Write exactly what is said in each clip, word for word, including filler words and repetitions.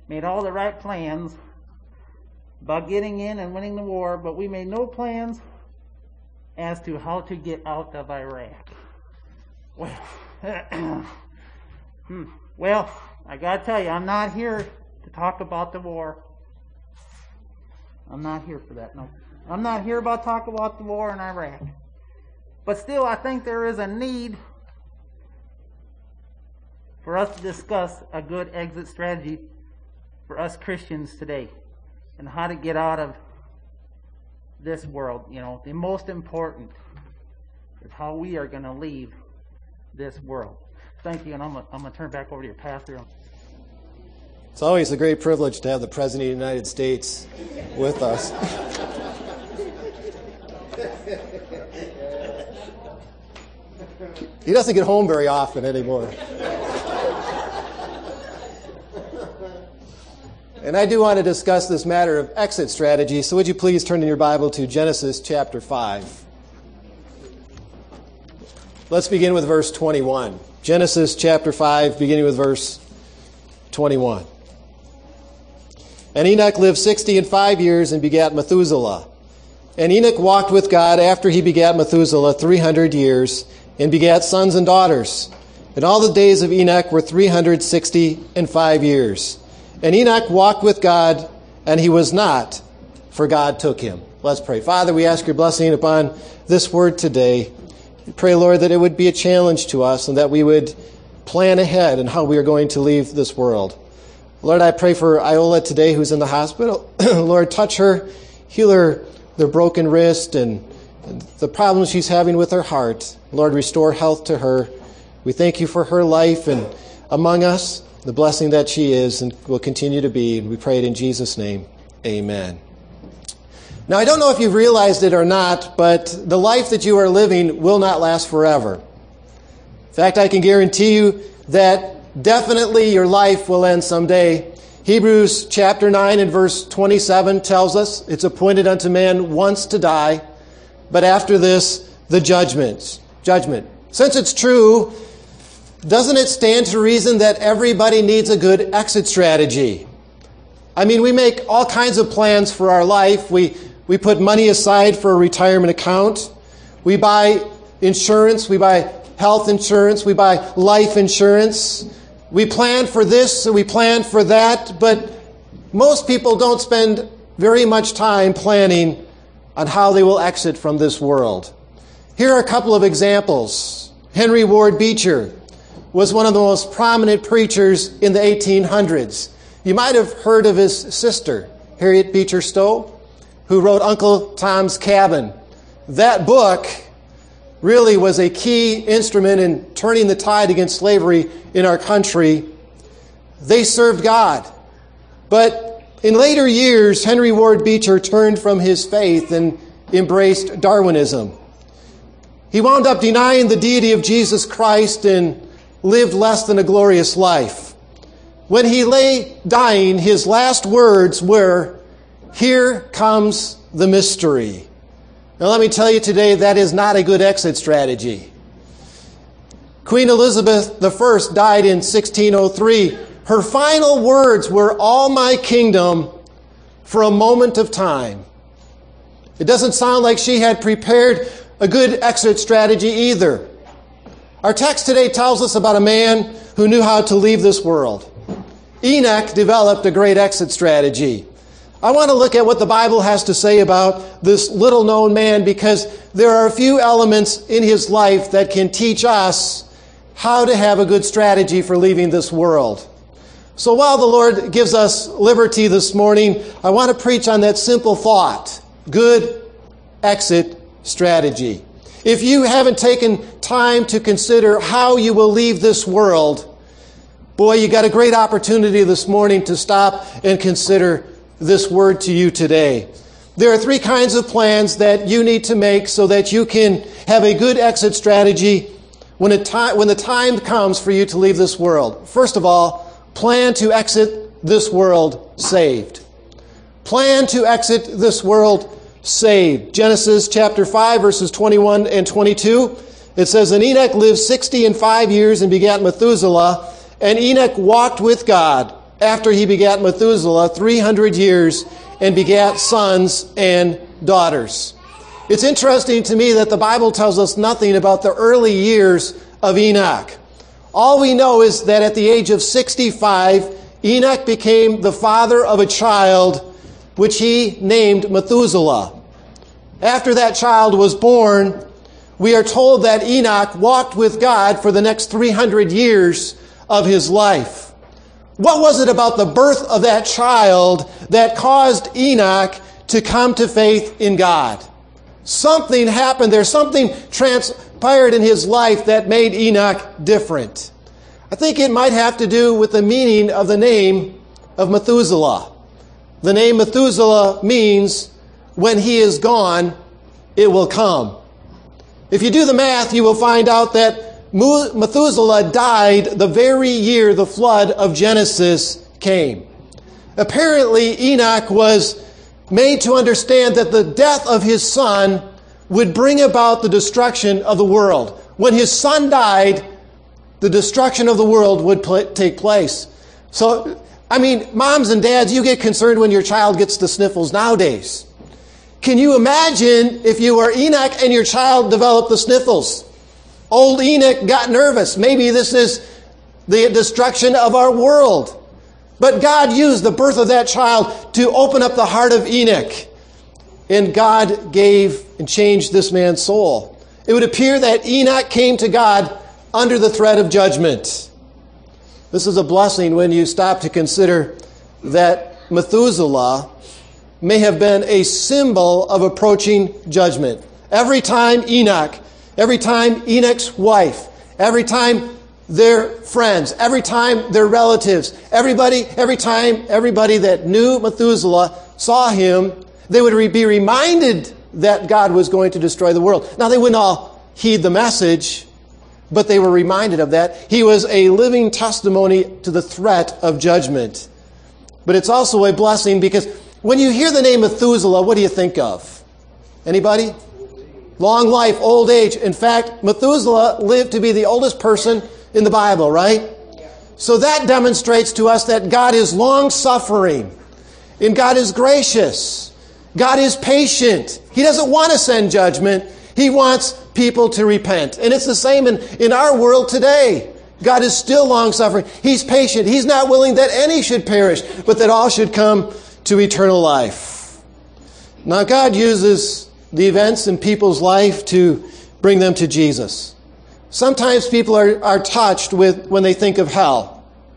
made all the right plans about getting in and winning the war, but we made no plans as to how to get out of Iraq. Well, hmm, well, I gotta tell you, I'm not here to talk about the war. I'm not here for that, no. I'm not here about talk about the war in Iraq. But still, I think there is a need for us to discuss a good exit strategy for us Christians today and how to get out of this world. You know, the most important is how we are going to leave this world. Thank you, and I'm going I'm to turn back over to your pastor. It's always a great privilege to have the President of the United States with us. He doesn't get home very often anymore. And I do want to discuss this matter of exit strategy, so would you please turn in your Bible to Genesis chapter five. Let's begin with verse twenty-one. Genesis chapter five, beginning with verse twenty-one. And Enoch lived sixty and five years and begat Methuselah. And Enoch walked with God after he begat Methuselah three hundred years, and begat sons and daughters. And all the days of Enoch were three hundred sixty and five years. And Enoch walked with God, and he was not, for God took him. Let's pray. Father, we ask your blessing upon this word today. We pray, Lord, that it would be a challenge to us and that we would plan ahead in how we are going to leave this world. Lord, I pray for Iola today, who's in the hospital. Lord, touch her, heal her, their broken wrist and the problems she's having with her heart. Lord, restore health to her. We thank you for her life and among us, the blessing that she is and will continue to be. And we pray it in Jesus' name. Amen. Now, I don't know if you've realized it or not, but the life that you are living will not last forever. In fact, I can guarantee you that definitely your life will end someday. Hebrews chapter nine and verse twenty-seven tells us it's appointed unto man once to die, but after this, the judgments. Judgment. Since it's true, doesn't it stand to reason that everybody needs a good exit strategy? I mean, we make all kinds of plans for our life. We we put money aside for a retirement account. We buy insurance. We buy health insurance. We buy life insurance. We plan for this and we plan for that, but most people don't spend very much time planning on how they will exit from this world. Here are a couple of examples. Henry Ward Beecher was one of the most prominent preachers in the eighteen hundreds. You might have heard of his sister, Harriet Beecher Stowe, who wrote Uncle Tom's Cabin. That book really was a key instrument in turning the tide against slavery in our country. They served God. But in later years, Henry Ward Beecher turned from his faith and embraced Darwinism. He wound up denying the deity of Jesus Christ and lived less than a glorious life. When he lay dying, his last words were, "Here comes the mystery." Now let me tell you today, that is not a good exit strategy. Queen Elizabeth the First died in sixteen oh three. Her final words were, "All my kingdom for a moment of time." It doesn't sound like she had prepared a good exit strategy either. Our text today tells us about a man who knew how to leave this world. Enoch developed a great exit strategy. I want to look at what the Bible has to say about this little-known man because there are a few elements in his life that can teach us how to have a good strategy for leaving this world. So while the Lord gives us liberty this morning, I want to preach on that simple thought, good exit strategy. If you haven't taken time to consider how you will leave this world, boy, you got a great opportunity this morning to stop and consider this word to you today. There are three kinds of plans that you need to make so that you can have a good exit strategy when, it ti- when the time comes for you to leave this world. First of all, plan to exit this world saved. Plan to exit this world saved. Genesis chapter five, verses twenty-one and twenty-two. It says, "And Enoch lived sixty and five years and begat Methuselah. And Enoch walked with God after he begat Methuselah three hundred years and begat sons and daughters. It's interesting to me that the Bible tells us nothing about the early years of Enoch. All we know is that at the age of sixty-five, Enoch became the father of a child which he named Methuselah. After that child was born, we are told that Enoch walked with God for the next three hundred years of his life. What was it about the birth of that child that caused Enoch to come to faith in God? Something happened there. Something transpired in his life that made Enoch different. I think it might have to do with the meaning of the name of Methuselah. The name Methuselah means, when he is gone, it will come. If you do the math, you will find out that Methuselah died the very year the flood of Genesis came. Apparently, Enoch was made to understand that the death of his son would bring about the destruction of the world. When his son died, the destruction of the world would pl- take place. So, I mean, moms and dads, you get concerned when your child gets the sniffles nowadays. Can you imagine if you were Enoch and your child developed the sniffles? Old Enoch got nervous. Maybe this is the destruction of our world. But God used the birth of that child to open up the heart of Enoch. And God gave and changed this man's soul. It would appear that Enoch came to God under the threat of judgment. This is a blessing when you stop to consider that Methuselah may have been a symbol of approaching judgment. Every time Enoch, every time Enoch's wife, every time their friends, every time their relatives, everybody, every time everybody that knew Methuselah saw him, they would be reminded that God was going to destroy the world. Now, they wouldn't all heed the message, but they were reminded of that. He was a living testimony to the threat of judgment. But it's also a blessing because when you hear the name Methuselah, what do you think of? Anybody? Long life, old age. In fact, Methuselah lived to be the oldest person in the Bible, right? So that demonstrates to us that God is long-suffering and God is gracious. God is patient. He doesn't want to send judgment. He wants people to repent. And it's the same in, in our world today. God is still long-suffering. He's patient. He's not willing that any should perish, but that all should come to eternal life. Now, God uses the events in people's life to bring them to Jesus. Sometimes people are, are touched with when they think of hell.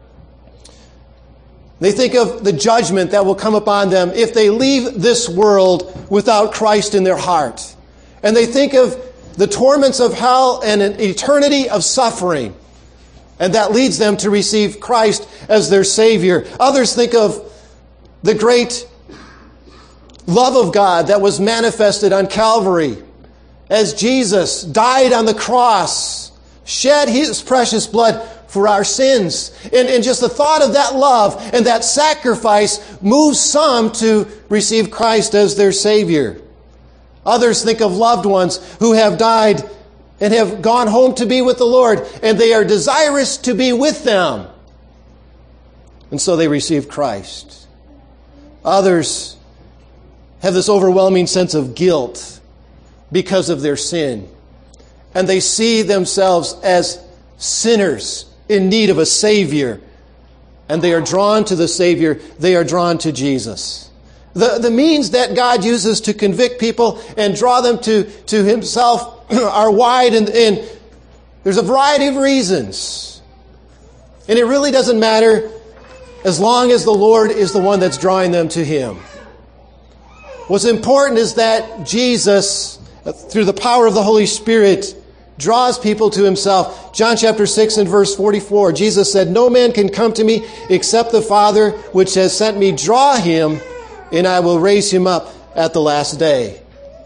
They think of the judgment that will come upon them if they leave this world without Christ in their heart. And they think of the torments of hell and an eternity of suffering. And that leads them to receive Christ as their Savior. Others think of the great love of God that was manifested on Calvary as Jesus died on the cross, shed His precious blood for our sins. And, and just the thought of that love and that sacrifice moves some to receive Christ as their Savior. Others think of loved ones who have died and have gone home to be with the Lord, and they are desirous to be with them. And so they receive Christ. Others have this overwhelming sense of guilt because of their sin. And they see themselves as sinners in need of a Savior. And they are drawn to the Savior. They are drawn to Jesus. The, the means that God uses to convict people and draw them to, to Himself are wide, and, and there's a variety of reasons. And it really doesn't matter as long as the Lord is the one that's drawing them to Him. What's important is that Jesus, through the power of the Holy Spirit, draws people to Himself. John chapter six and verse forty-four, Jesus said, "No man can come to me except the Father which has sent me draw him, and I will raise him up at the last day."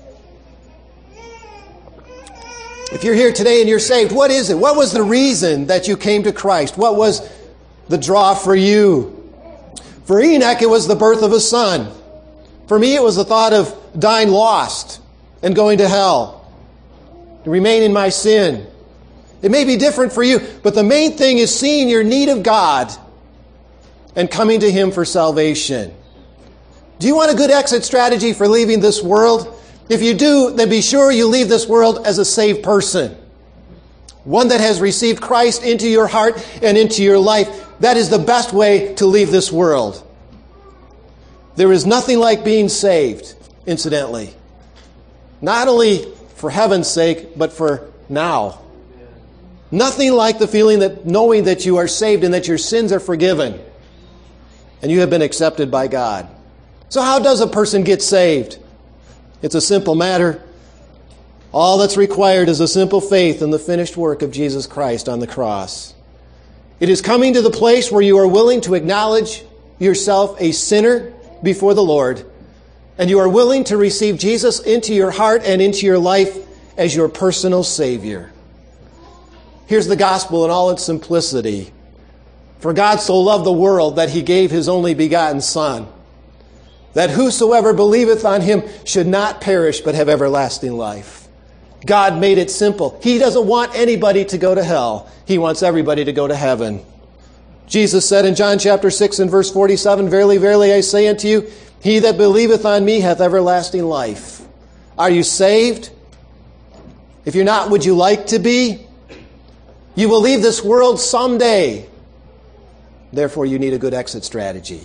If you're here today and you're saved, what is it? What was the reason that you came to Christ? What was the draw for you? For Enoch, it was the birth of a son. For me, it was the thought of dying lost and going to hell, to remain in my sin. It may be different for you, but the main thing is seeing your need of God and coming to Him for salvation. Do you want a good exit strategy for leaving this world? If you do, then be sure you leave this world as a saved person. One that has received Christ into your heart and into your life. That is the best way to leave this world. There is nothing like being saved, incidentally. Not only for heaven's sake, but for now. Nothing like the feeling that knowing that you are saved and that your sins are forgiven and you have been accepted by God. So how does a person get saved? It's a simple matter. All that's required is a simple faith in the finished work of Jesus Christ on the cross. It is coming to the place where you are willing to acknowledge yourself a sinner before the Lord, and you are willing to receive Jesus into your heart and into your life as your personal Savior. Here's the gospel in all its simplicity. For God so loved the world that He gave His only begotten Son, that whosoever believeth on Him should not perish but have everlasting life. God made it simple. He doesn't want anybody to go to hell. He wants everybody to go to heaven. Jesus said in John chapter six and verse forty-seven, Verily, verily, I say unto you, he that believeth on me hath everlasting life. Are you saved? If you're not, would you like to be? You will leave this world someday. Therefore, you need a good exit strategy.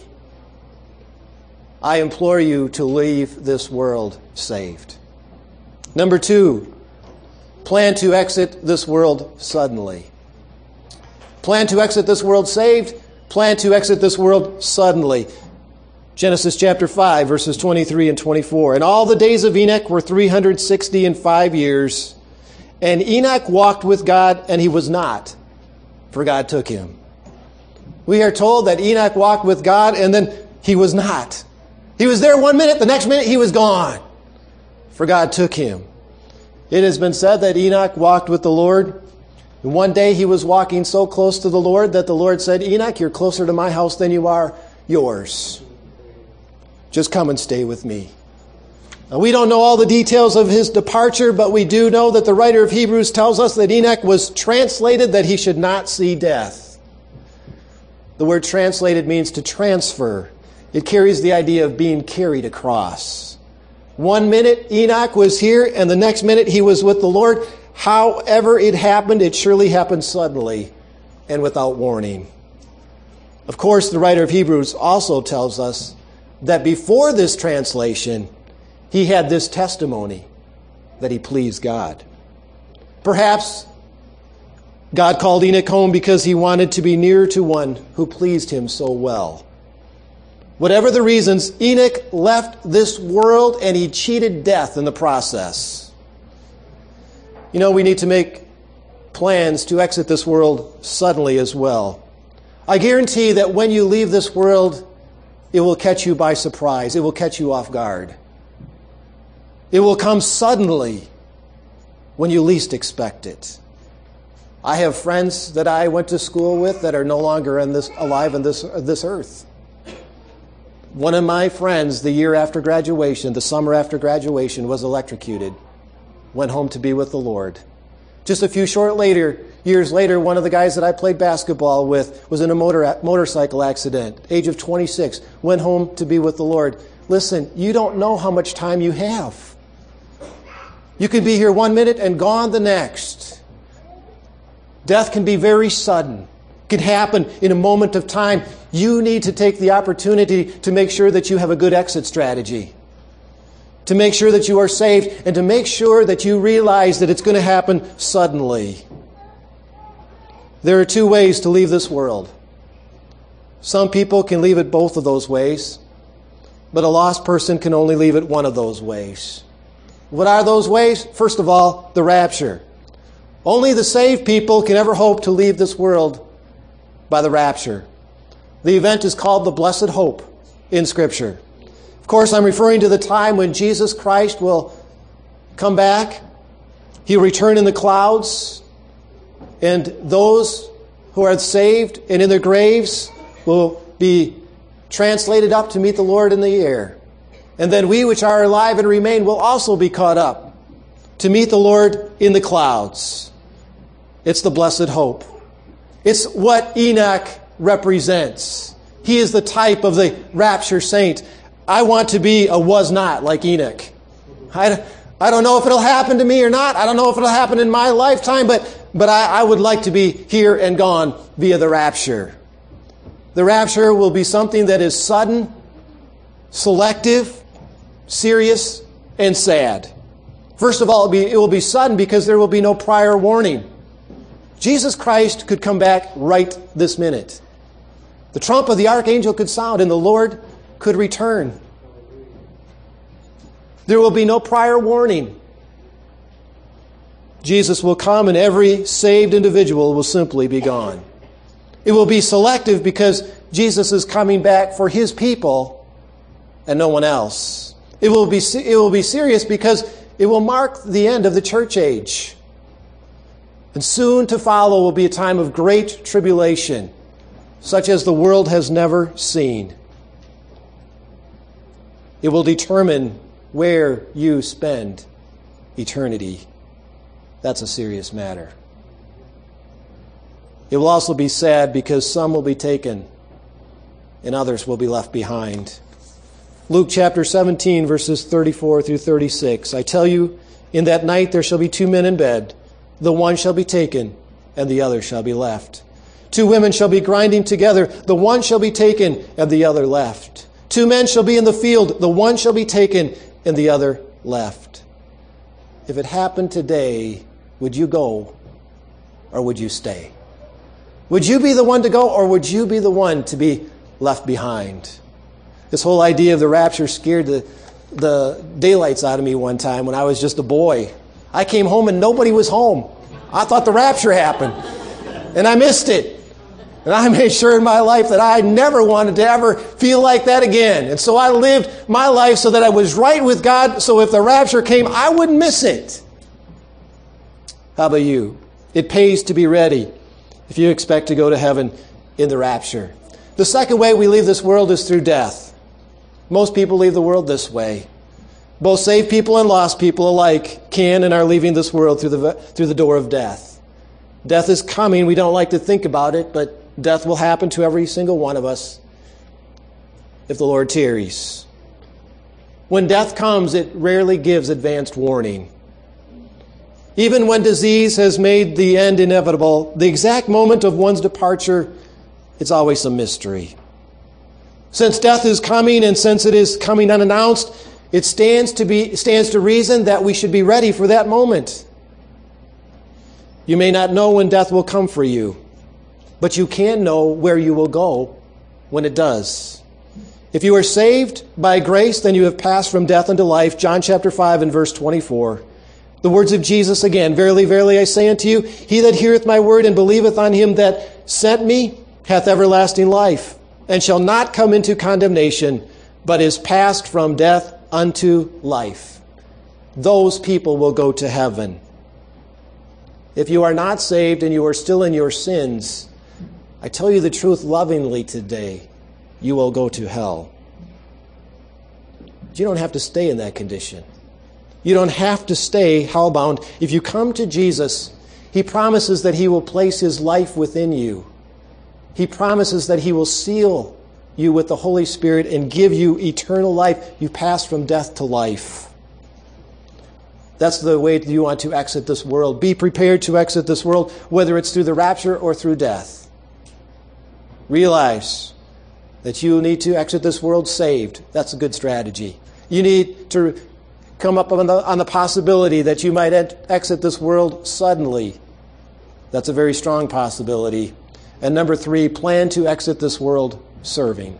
I implore you to leave this world saved. Number two, plan to exit this world suddenly. Plan to exit this world saved. Plan to exit this world suddenly. Genesis chapter five, verses twenty-three and twenty-four. And all the days of Enoch were three hundred sixty and five years. And Enoch walked with God, and he was not, for God took him. We are told that Enoch walked with God, and then he was not. He was there one minute, the next minute he was gone, for God took him. It has been said that Enoch walked with the Lord. And one day he was walking so close to the Lord that the Lord said, Enoch, you're closer to my house than you are yours. Just come and stay with me. Now, we don't know all the details of his departure, but we do know that the writer of Hebrews tells us that Enoch was translated that he should not see death. The word translated means to transfer. It carries the idea of being carried across. One minute Enoch was here, and the next minute he was with the Lord. However it happened, it surely happened suddenly and without warning. Of course, the writer of Hebrews also tells us that before this translation, he had this testimony that he pleased God. Perhaps God called Enoch home because he wanted to be near to one who pleased him so well. Whatever the reasons, Enoch left this world and he cheated death in the process. You know, we need to make plans to exit this world suddenly as well. I guarantee that when you leave this world, it will catch you by surprise. It will catch you off guard. It will come suddenly when you least expect it. I have friends that I went to school with that are no longer in this, alive on this, this earth. One of my friends, the year after graduation, the summer after graduation, was electrocuted. Went home to be with the Lord. Just a few short later, years later, one of the guys that I played basketball with was in a motor, motorcycle accident, age of twenty-six, went home to be with the Lord. Listen, you don't know how much time you have. You can be here one minute and gone the next. Death can be very sudden. It can happen in a moment of time. You need to take the opportunity to make sure that you have a good exit strategy. To make sure that you are saved and to make sure that you realize that it's going to happen suddenly. There are two ways to leave this world. Some people can leave it both of those ways, but a lost person can only leave it one of those ways. What are those ways? First of all, the rapture. Only the saved people can ever hope to leave this world by the rapture. The event is called the Blessed Hope in Scripture. Of course, I'm referring to the time when Jesus Christ will come back. He'll return in the clouds, and those who are saved and in their graves will be translated up to meet the Lord in the air. And then we which are alive and remain will also be caught up to meet the Lord in the clouds. It's the blessed hope. It's what Enoch represents. He is the type of the rapture saint. I want to be a was not like Enoch. I, I don't know if it'll happen to me or not. I don't know if it'll happen in my lifetime, but, but I, I would like to be here and gone via the rapture. The rapture will be something that is sudden, selective, serious, and sad. First of all, it will be, it will be sudden because there will be no prior warning. Jesus Christ could come back right this minute. The trump of the archangel could sound and the Lord could return. There will be no prior warning. Jesus will come and every saved individual will simply be gone. It will be selective because Jesus is coming back for His people and no one else. It will be, it will be serious because it will mark the end of the church age. And soon to follow will be a time of great tribulation, such as the world has never seen. It will determine where you spend eternity. That's a serious matter. It will also be sad because some will be taken and others will be left behind. Luke chapter seventeen, verses thirty-four through thirty-six. I tell you, in that night there shall be two men in bed. The one shall be taken and the other shall be left. Two women shall be grinding together. The one shall be taken and the other left. Two men shall be in the field. The one shall be taken and the other left. If it happened today, would you go or would you stay? Would you be the one to go or would you be the one to be left behind? This whole idea of the rapture scared the, the daylights out of me one time when I was just a boy. I came home and nobody was home. I thought the rapture happened and I missed it. And I made sure in my life that I never wanted to ever feel like that again. And so I lived my life so that I was right with God, so if the rapture came, I wouldn't miss it. How about you? It pays to be ready if you expect to go to heaven in the rapture. The second way we leave this world is through death. Most people leave the world this way. Both saved people and lost people alike can and are leaving this world through the, through the door of death. Death is coming. We don't like to think about it, but death will happen to every single one of us if the Lord tarries. When death comes, it rarely gives advanced warning. Even when disease has made the end inevitable, the exact moment of one's departure, it's always a mystery. Since death is coming and since it is coming unannounced, it stands to be stands to reason that we should be ready for that moment. You may not know when death will come for you, but you can know where you will go when it does. If you are saved by grace, then you have passed from death unto life. John chapter five and verse twenty-four. The words of Jesus again. Verily, verily, I say unto you, he that heareth my word and believeth on him that sent me hath everlasting life, and shall not come into condemnation, but is passed from death unto life. Those people will go to heaven. If you are not saved and you are still in your sins, I tell you the truth lovingly today, you will go to hell. But you don't have to stay in that condition. You don't have to stay hellbound. If you come to Jesus, He promises that He will place His life within you. He promises that He will seal you with the Holy Spirit and give you eternal life. You pass from death to life. That's the way you want to exit this world. Be prepared to exit this world, whether it's through the rapture or through death. Realize that you need to exit this world saved. That's a good strategy. You need to come up on the, on the possibility that you might ent- exit this world suddenly. That's a very strong possibility. And number three, plan to exit this world serving.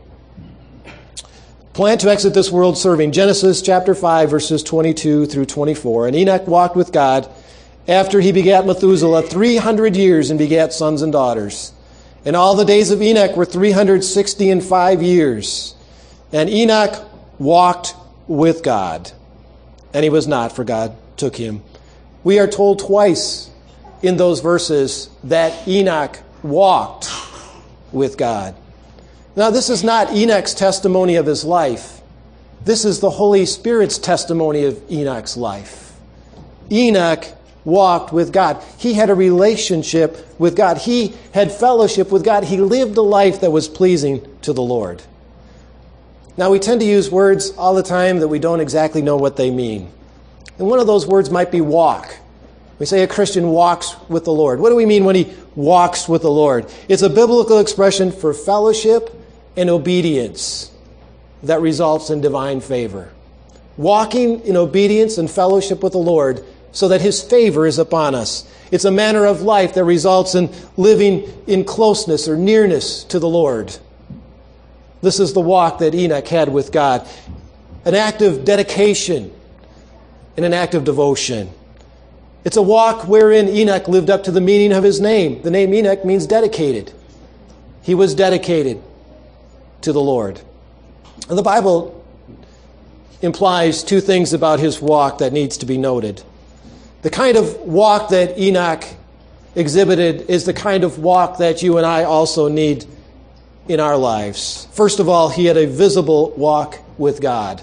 Plan to exit this world serving. Genesis chapter five, verses twenty-two through twenty-four. And Enoch walked with God after he begat Methuselah three hundred years and begat sons and daughters. And all the days of Enoch were three hundred sixty and five years. And Enoch walked with God. And he was not, for God took him. We are told twice in those verses that Enoch walked with God. Now, this is not Enoch's testimony of his life. This is the Holy Spirit's testimony of Enoch's life. Enoch walked with God. He had a relationship with God. He had fellowship with God. He lived a life that was pleasing to the Lord. Now, we tend to use words all the time that we don't exactly know what they mean. And one of those words might be walk. We say a Christian walks with the Lord. What do we mean when he walks with the Lord? It's a biblical expression for fellowship and obedience that results in divine favor. Walking in obedience and fellowship with the Lord so that his favor is upon us. It's a manner of life that results in living in closeness or nearness to the Lord. This is the walk that Enoch had with God. An act of dedication and an act of devotion. It's a walk wherein Enoch lived up to the meaning of his name. The name Enoch means dedicated. He was dedicated to the Lord. And the Bible implies two things about his walk that needs to be noted. The kind of walk that Enoch exhibited is the kind of walk that you and I also need in our lives. First of all, he had a visible walk with God.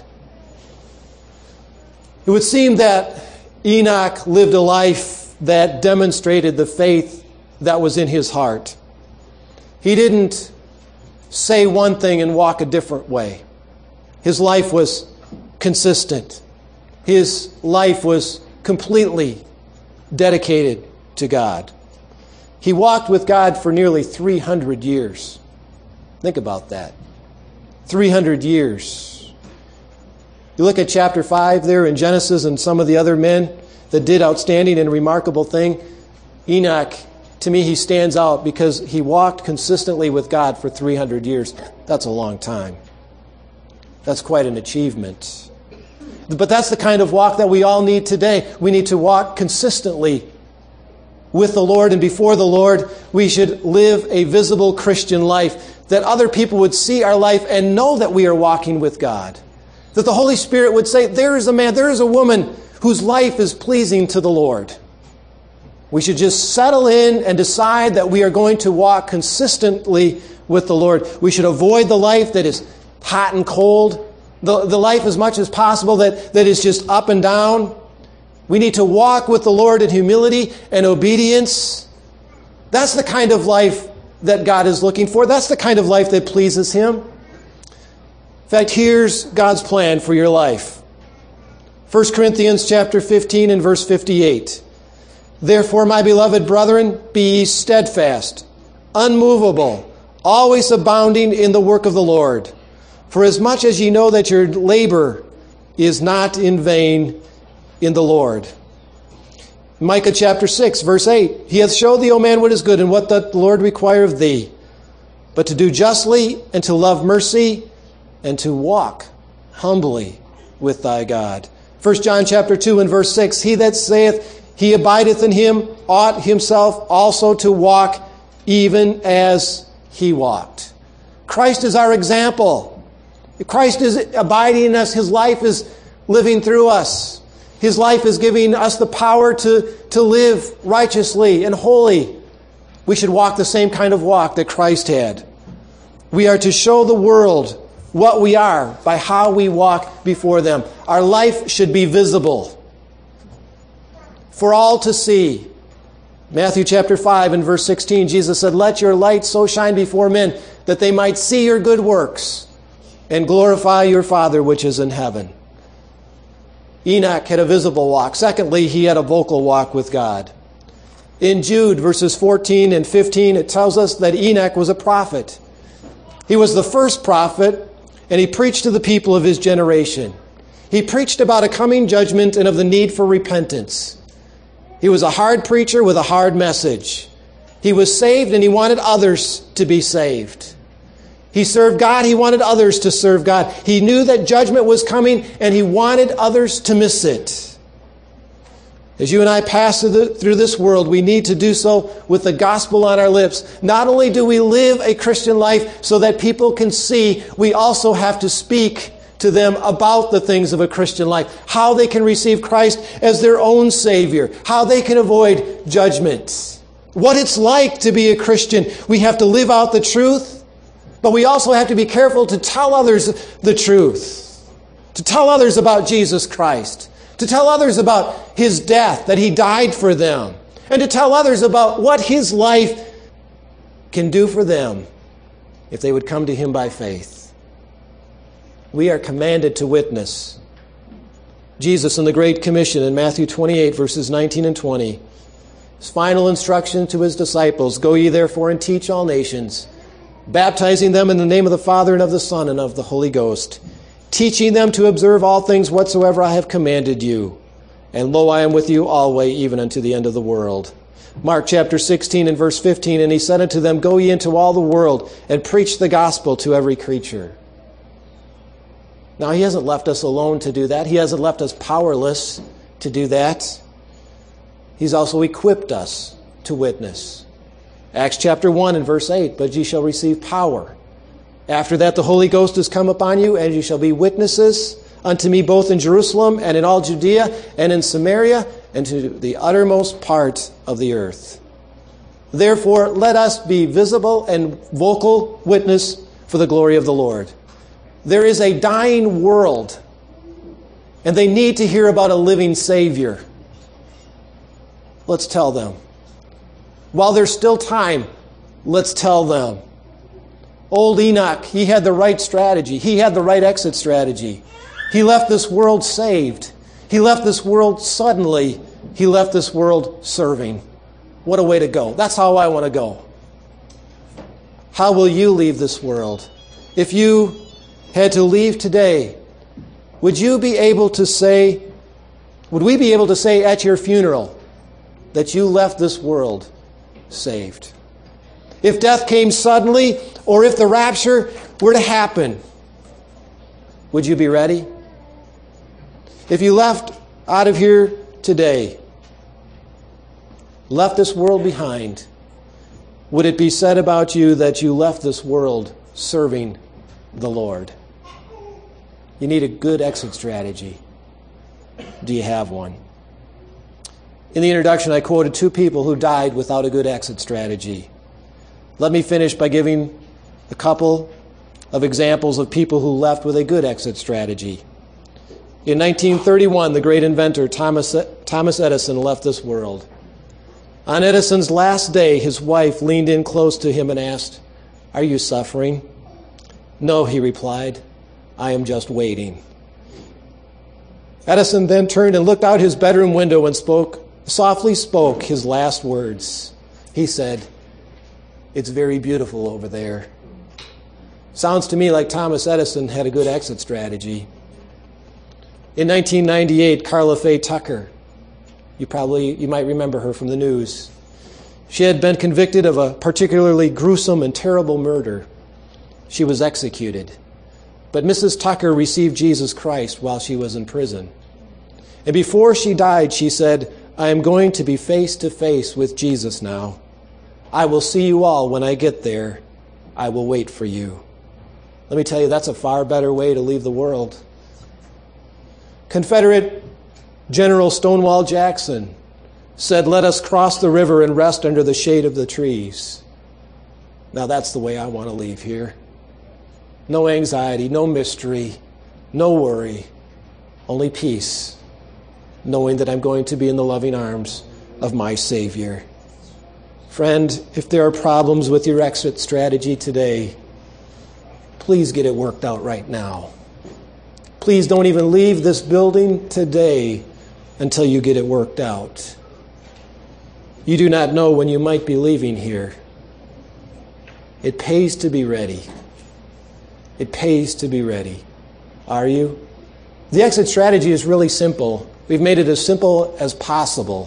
It would seem that Enoch lived a life that demonstrated the faith that was in his heart. He didn't say one thing and walk a different way. His life was consistent. His life was completely dedicated to God. He walked with God for nearly three hundred years. Think about that. three hundred years. You look at chapter five there in Genesis and some of the other men that did outstanding and remarkable thing. Enoch, to me, he stands out because he walked consistently with God for three hundred years. That's a long time. That's quite an achievement. But that's the kind of walk that we all need today. We need to walk consistently with the Lord and before the Lord. We should live a visible Christian life that other people would see our life and know that we are walking with God. That the Holy Spirit would say, there is a man, there is a woman whose life is pleasing to the Lord. We should just settle in and decide that we are going to walk consistently with the Lord. We should avoid the life that is hot and cold, the, the life as much as possible that, that is just up and down. We need to walk with the Lord in humility and obedience. That's the kind of life that God is looking for. That's the kind of life that pleases Him. In fact, here's God's plan for your life. First Corinthians chapter fifteen and verse fifty-eight. Therefore, my beloved brethren, be ye steadfast, unmovable, always abounding in the work of the Lord. For as much as ye know that your labor is not in vain in the Lord. Micah chapter six, verse eight. He hath showed thee, O man, what is good, and what doth the Lord require of thee, but to do justly, and to love mercy, and to walk humbly with thy God. First John chapter two and verse six. He that saith he abideth in him ought himself also to walk even as he walked. Christ is our example. Christ is abiding in us. His life is living through us. His life is giving us the power to, to live righteously and holy. We should walk the same kind of walk that Christ had. We are to show the world what we are by how we walk before them. Our life should be visible for all to see. Matthew chapter five and verse sixteen, Jesus said, let your light so shine before men that they might see your good works and glorify your Father which is in heaven. Enoch had a visible walk. Secondly, he had a vocal walk with God. In Jude verses fourteen and fifteen, it tells us that Enoch was a prophet. He was the first prophet, and he preached to the people of his generation. He preached about a coming judgment and of the need for repentance. He was a hard preacher with a hard message. He was saved and he wanted others to be saved. He served God, he wanted others to serve God. He knew that judgment was coming and he wanted others to miss it. As you and I pass through, the, through this world, we need to do so with the gospel on our lips. Not only do we live a Christian life so that people can see, we also have to speak to them about the things of a Christian life. How they can receive Christ as their own Savior. How they can avoid judgment. What it's like to be a Christian. We have to live out the truth, but we also have to be careful to tell others the truth. To tell others about Jesus Christ. To tell others about His death, that He died for them. And to tell others about what His life can do for them if they would come to him by faith. We are commanded to witness. Jesus in the Great Commission in Matthew twenty-eight, verses nineteen and twenty, his final instruction to his disciples, "Go ye therefore and teach all nations, baptizing them in the name of the Father and of the Son and of the Holy Ghost, teaching them to observe all things whatsoever I have commanded you. And lo, I am with you always, even unto the end of the world." Mark chapter sixteen and verse fifteen, "And he said unto them, Go ye into all the world, and preach the gospel to every creature." Now, he hasn't left us alone to do that. He hasn't left us powerless to do that. He's also equipped us to witness. Acts chapter one and verse eight, "But ye shall receive power. After that the Holy Ghost is come upon you, and ye shall be witnesses unto me both in Jerusalem and in all Judea and in Samaria and to the uttermost part of the earth." Therefore, let us be visible and vocal witness for the glory of the Lord. There is a dying world, and they need to hear about a living Savior. Let's tell them. While there's still time, let's tell them. Old Enoch, he had the right strategy. He had the right exit strategy. He left this world saved. He left this world suddenly. He left this world serving. What a way to go. That's how I want to go. How will you leave this world? If you had to leave today, would you be able to say, would we be able to say at your funeral that you left this world saved? If death came suddenly, or if the rapture were to happen, would you be ready? If you left out of here today, left this world behind, would it be said about you that you left this world serving the Lord? You need a good exit strategy. Do you have one? In the introduction, I quoted two people who died without a good exit strategy. Let me finish by giving a couple of examples of people who left with a good exit strategy. In nineteen thirty-one, the great inventor Thomas, Thomas Edison left this world. On Edison's last day, his wife leaned in close to him and asked, "Are you suffering?" "No," he replied, "I am just waiting." Edison then turned and looked out his bedroom window and spoke, softly spoke his last words. He said, "It's very beautiful over there." Sounds to me like Thomas Edison had a good exit strategy. In nineteen ninety-eight, Carla Faye Tucker, you probably, you might remember her from the news. She had been convicted of a particularly gruesome and terrible murder. She was executed. But Missus Tucker received Jesus Christ while she was in prison. And before she died, she said, "I am going to be face to face with Jesus now. I will see you all when I get there. I will wait for you." Let me tell you, that's a far better way to leave the world. Confederate General Stonewall Jackson said, "Let us cross the river and rest under the shade of the trees." Now that's the way I want to leave here. No anxiety, no mystery, no worry, only peace, knowing that I'm going to be in the loving arms of my Savior. Friend, if there are problems with your exit strategy today, please get it worked out right now. Please don't even leave this building today until you get it worked out. You do not know when you might be leaving here. It pays to be ready. It pays to be ready. Are you? The exit strategy is really simple. We've made it as simple as possible.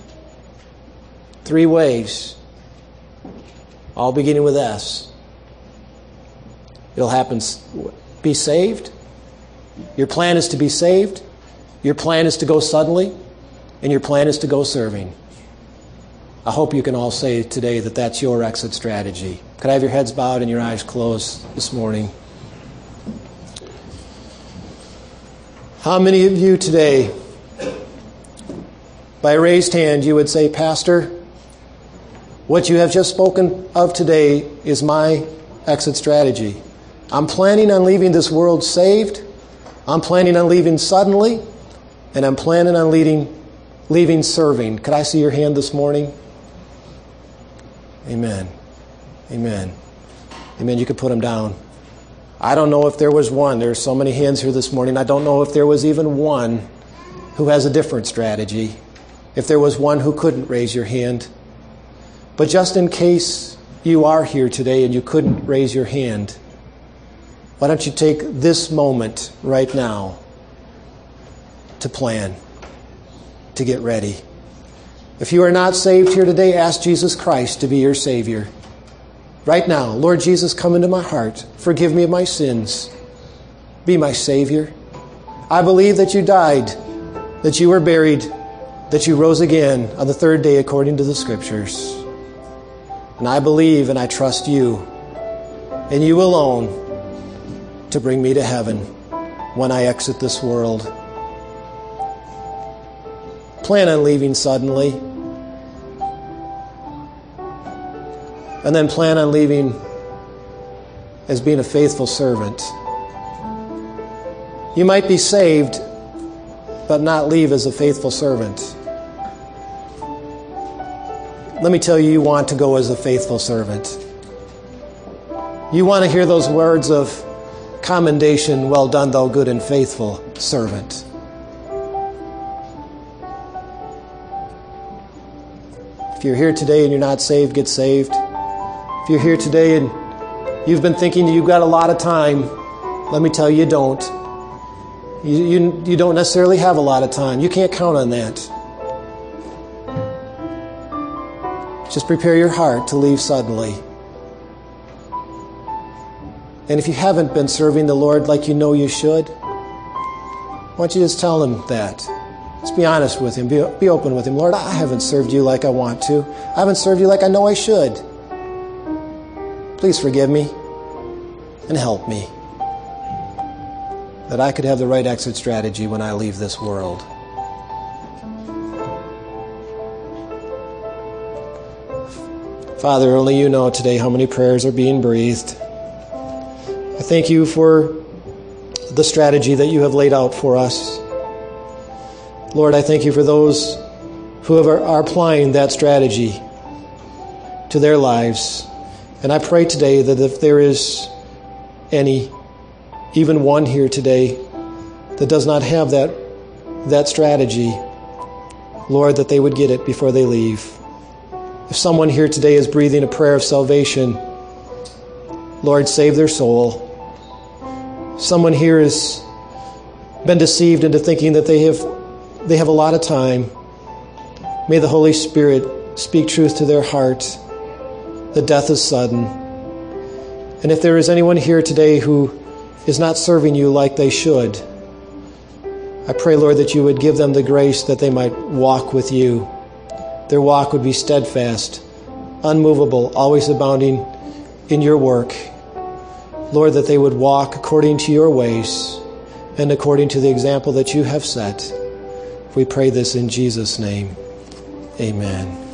Three ways, all beginning with S. It'll happen. Be saved. Your plan is to be saved. Your plan is to go suddenly. And your plan is to go serving. I hope you can all say today that that's your exit strategy. Could I have your heads bowed and your eyes closed this morning? How many of you today, by raised hand, you would say, "Pastor, what you have just spoken of today is my exit strategy. I'm planning on leaving this world saved. I'm planning on leaving suddenly, and I'm planning on leaving, leaving serving." Could I see your hand this morning? Amen. Amen. Amen. You can put them down. I don't know if there was one. There's so many hands here this morning. I don't know if there was even one who has a different strategy. If there was one who couldn't raise your hand. But just in case you are here today and you couldn't raise your hand, why don't you take this moment right now to plan, to get ready. If you are not saved here today, ask Jesus Christ to be your Savior. Right now, Lord Jesus, come into my heart. Forgive me of my sins. Be my Savior. I believe that you died, that you were buried, that you rose again on the third day according to the Scriptures. And I believe and I trust you, and you alone, to bring me to heaven when I exit this world. Plan on leaving suddenly. And then plan on leaving as being a faithful servant. You might be saved, but not leave as a faithful servant. Let me tell you, you want to go as a faithful servant. You want to hear those words of commendation, well done, thou good and faithful servant. If you're here today and you're not saved, get saved. If you're here today and you've been thinking you've got a lot of time, let me tell you, you don't. You, you, you don't necessarily have a lot of time. You can't count on that. Just prepare your heart to leave suddenly. And if you haven't been serving the Lord like you know you should, why don't you just tell Him that? Just be honest with Him. Be, be open with Him. Lord, I haven't served you like I want to. I haven't served you like I know I should. Please forgive me and help me, that I could have the right exit strategy when I leave this world. Father, only you know today how many prayers are being breathed. I thank you for the strategy that you have laid out for us. Lord, I thank you for those who are applying that strategy to their lives. And I pray today that if there is any, even one here today, that does not have that, that strategy, Lord, that they would get it before they leave. If someone here today is breathing a prayer of salvation, Lord, save their soul. Someone here has been deceived into thinking that they have they have a lot of time. May the Holy Spirit speak truth to their heart. The death is sudden. And if there is anyone here today who is not serving you like they should, I pray, Lord, that you would give them the grace that they might walk with you. Their walk would be steadfast, unmovable, always abounding in your work. Lord, that they would walk according to your ways and according to the example that you have set. We pray this in Jesus' name. Amen.